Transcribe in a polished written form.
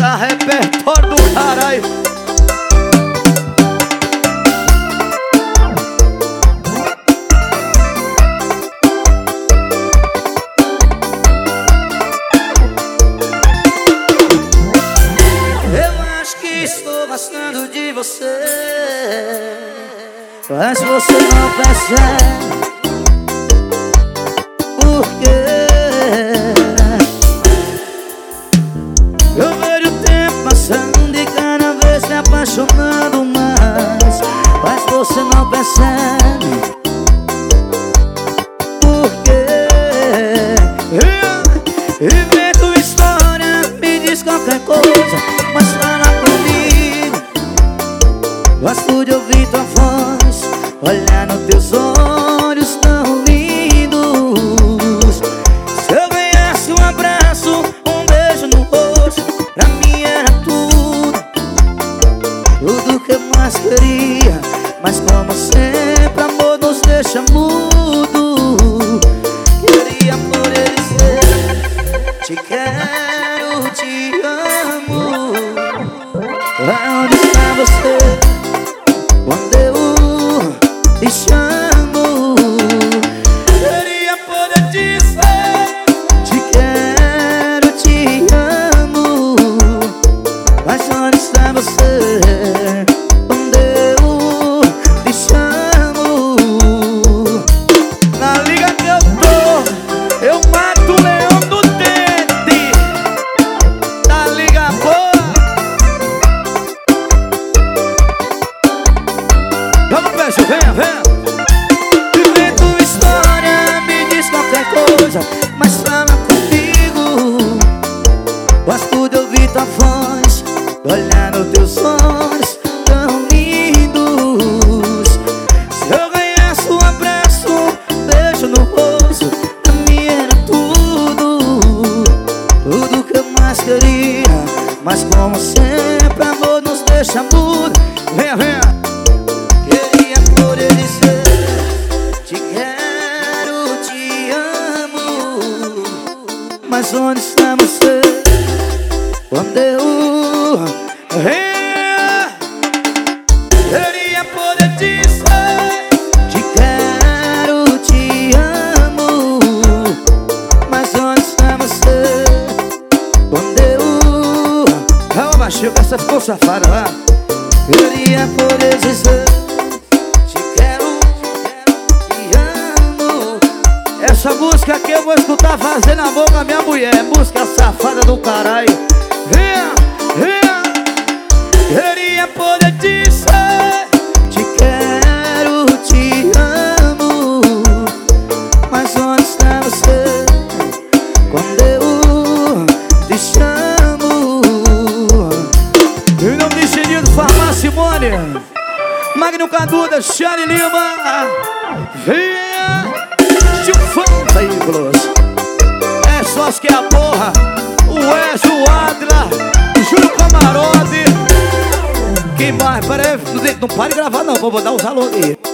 Essa repertório do caralho. Eu acho que estou gostando de você, mas você não percebe. Por quê? Eu vejo o tempo passando e cada vez me apaixonando mais, mas você não percebe. Por quê? Invento história, me diz qualquer coisa, mas fala comigo. Gosto de ouvir tua voz, olhar nos teus olhos tão lindos. Se eu ganhasse um abraço, um beijo no rosto, pra mim era tudo, tudo que eu mais queria. Mas como sempre, amor nos deixa mudo. Queria poder dizer: te quero, te amo. Onde está você quando eu te chamo? Queria poder dizer: te quero, te amo. Mas onde está você quando eu te chamo? Na liga que eu tô, eu mato o leão do dente. Na liga boa. Vamos, peixe, venha, venha. Invento história, me diz qualquer coisa, mas fala comigo. Gosto de ouvir tua voz, olhar nos teus olhos tão lindos. Se eu ganhasse um abraço, um beijo no rosto, pra mim era tudo, tudo que eu mais queria. Mas como sempre, amor nos deixa mudo. Venha, venha. Queria poder dizer: te quero, te amo. Mas onde está você quando eu queria poder dizer: te quero, te amo. Mas onde está você quando eu Calma, baixinho, que essa ficou safada lá. queria poder dizer: te quero, te amo. Essa música aqui eu vou escutar fazendo amor com a minha mulher. Música safada do caralho. Venha, venha. Queria poder dizer: te quero, te amo. Mas onde está você quando eu te chamo? Em nome de Genildo Farmácia Simone, Magno Caduda, Xane Lima. Venha. Chufão veículos. É só os que é a porra. O Wesley, o Adla, o Júlio Camarote. Quem mais? Pera aí, não pare de gravar não, vou dar os alô aí.